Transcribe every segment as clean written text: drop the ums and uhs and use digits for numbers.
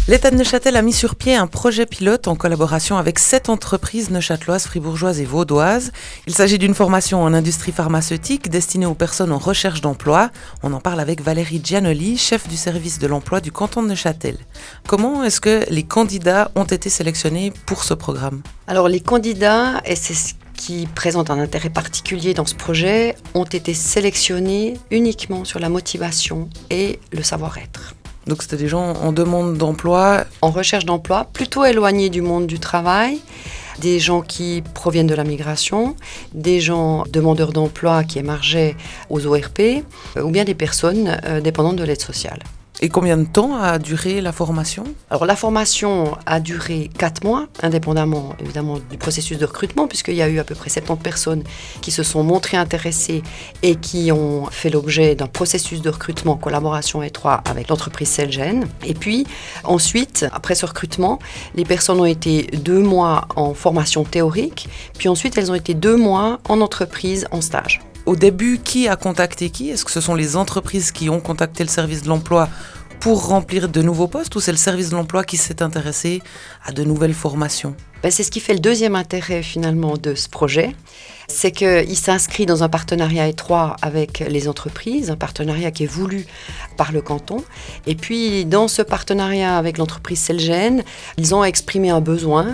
L'État de Neuchâtel a mis sur pied un projet pilote en collaboration avec 7 entreprises neuchâteloises, fribourgeoises et vaudoises. Il s'agit d'une formation en industrie pharmaceutique destinée aux personnes en recherche d'emploi. On en parle avec Valérie Gianoli, chef du service de l'emploi du canton de Neuchâtel. Comment est-ce que les candidats ont été sélectionnés pour ce programme ? Alors les candidats, et c'est ce qui présente un intérêt particulier dans ce projet, ont été sélectionnés uniquement sur la motivation et le savoir-être. Donc c'était des gens en demande d'emploi. En recherche d'emploi, plutôt éloignés du monde du travail, des gens qui proviennent de la migration, des gens demandeurs d'emploi qui émargeaient aux ORP, ou bien des personnes dépendantes de l'aide sociale. Et combien de temps a duré la formation ? Alors la formation a duré 4 mois, indépendamment évidemment du processus de recrutement, puisqu'il y a eu à peu près 70 personnes qui se sont montrées intéressées et qui ont fait l'objet d'un processus de recrutement en collaboration étroite avec l'entreprise Celgene. Et puis ensuite, après ce recrutement, les personnes ont été 2 mois en formation théorique, puis ensuite elles ont été 2 mois en entreprise en stage. Au début, qui a contacté qui ? Est-ce que ce sont les entreprises qui ont contacté le service de l'emploi pour remplir de nouveaux postes ou c'est le service de l'emploi qui s'est intéressé à de nouvelles formations ? C'est ce qui fait le deuxième intérêt finalement de ce projet, c'est qu'il s'inscrit dans un partenariat étroit avec les entreprises, un partenariat qui est voulu par le canton. Et puis dans ce partenariat avec l'entreprise Celgene, ils ont exprimé un besoin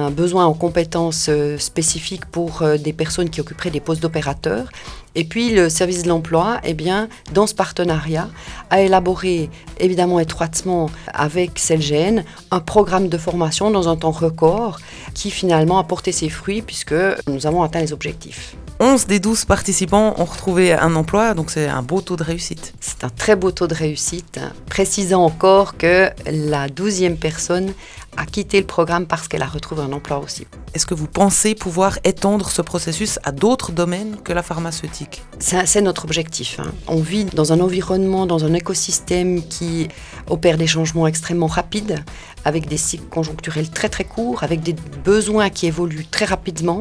en compétences spécifiques pour des personnes qui occuperaient des postes d'opérateurs. Et puis le service de l'emploi, dans ce partenariat, a élaboré évidemment étroitement avec Celgene un programme de formation dans un temps record qui finalement a porté ses fruits puisque nous avons atteint les objectifs. 11 des 12 participants ont retrouvé un emploi, donc c'est un beau taux de réussite. C'est un très beau taux de réussite, précisant encore que la 12e personne a quitté le programme parce qu'elle a retrouvé un emploi aussi. Est-ce que vous pensez pouvoir étendre ce processus à d'autres domaines que la pharmaceutique ? C'est notre objectif. On vit dans un environnement, dans un écosystème qui opère des changements extrêmement rapides, avec des cycles conjoncturels très très courts, avec des besoins qui évoluent très rapidement.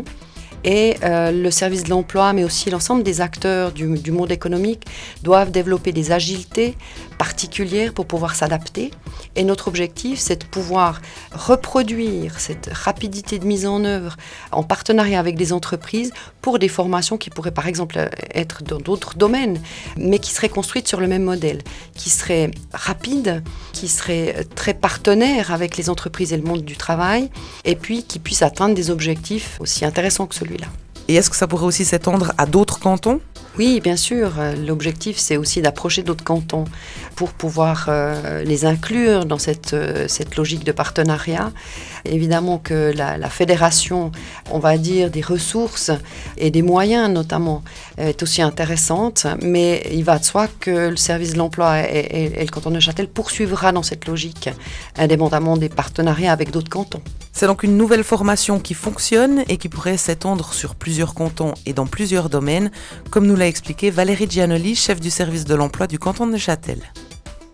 Et le service de l'emploi, mais aussi l'ensemble des acteurs du monde économique doivent développer des agilités particulières pour pouvoir s'adapter. Et notre objectif, c'est de pouvoir reproduire cette rapidité de mise en œuvre en partenariat avec des entreprises pour des formations qui pourraient par exemple être dans d'autres domaines, mais qui seraient construites sur le même modèle, qui seraient rapides, qui seraient très partenaires avec les entreprises et le monde du travail, et puis qui puissent atteindre des objectifs aussi intéressants que celui-là. Et est-ce que ça pourrait aussi s'étendre à d'autres cantons ? Oui, bien sûr. L'objectif, c'est aussi d'approcher d'autres cantons pour pouvoir les inclure dans cette logique de partenariat. Évidemment que la fédération, on va dire, des ressources et des moyens notamment, est aussi intéressante, mais il va de soi que le service de l'emploi et le canton de Neuchâtel poursuivra dans cette logique, indépendamment des partenariats avec d'autres cantons. C'est donc une nouvelle formation qui fonctionne et qui pourrait s'étendre sur plusieurs cantons et dans plusieurs domaines, comme nous l'a expliqué Valérie Gianoli, chef du service de l'emploi du canton de Neuchâtel.